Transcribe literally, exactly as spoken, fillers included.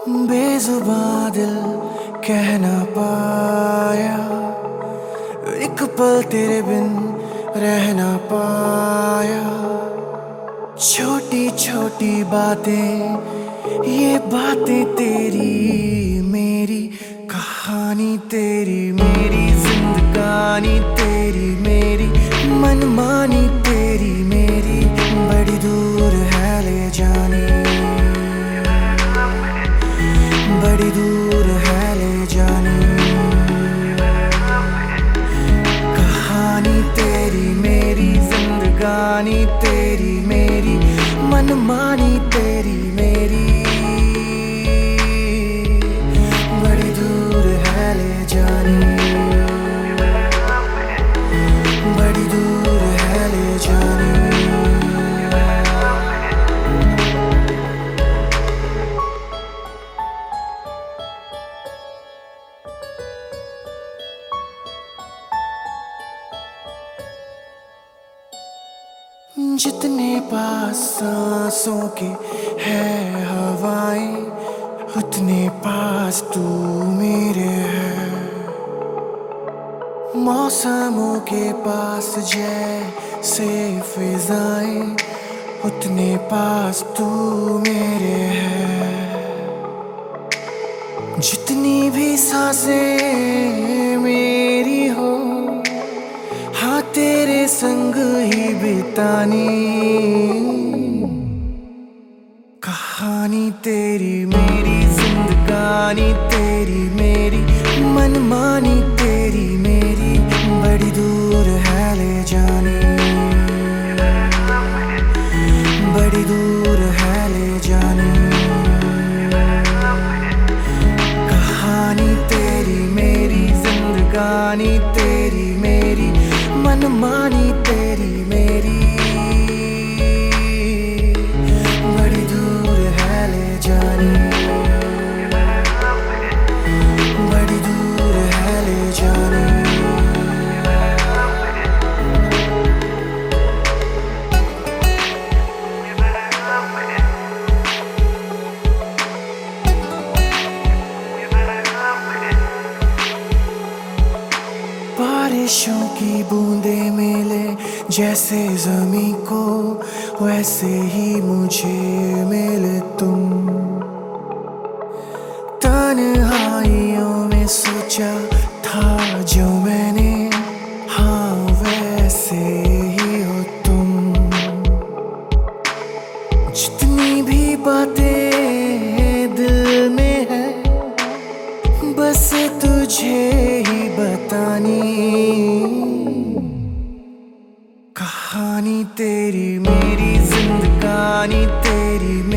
बेजुबां दिल कह ना पाया, एक पल तेरे बिन रह ना पाया। छोटी छोटी बातें, ये बातें तेरी मेरी, कहानी तेरी मेरी, जिंदगानी तेरी मेरी, मनमानी तेरी मेरी, बड़ी दूर है ले जानी, बड़ी दूर है ले जानी। कहानी तेरी मेरी, जिंदगानी तेरी मेरी, मनमानी तेरी मेरी, बड़ी दूर है ले जानी, बड़ी दूर है ले जानी। जितने पास सांसों के है हवाएं, उतने पास तू मेरे है। मौसमों के पास जैसे फिजाएं, उतने पास तू मेरे है। जितनी भी सांसें मेरी हो, हाँ तेरे संग ही बितानी। कहानी तेरी मेरी, जिंदगानी तेरी मेरी, मनमानी तेरी मेरी, बड़ी दूर है ले जानी, बड़ी दूर है ले जानी। कहानी तेरी मेरी, जिंदगानी तेरी मेरी, मनमानी तेरी मेरी, बड़ी दूर है ले जानी, बड़ी दूर है ले जानी। बारिशों की बूंदें मिले जैसे ज़मीं को, वैसे ही मुझे मिले तुम। तन्हाइयों में सोचा था जो मैंने, हाँ वैसे ही हो तुम। जितनी भी बातें दिल में है, बस तुझे ही बतानी। कहानी तेरी मेरी, जिंदगानी तेरी मेरी,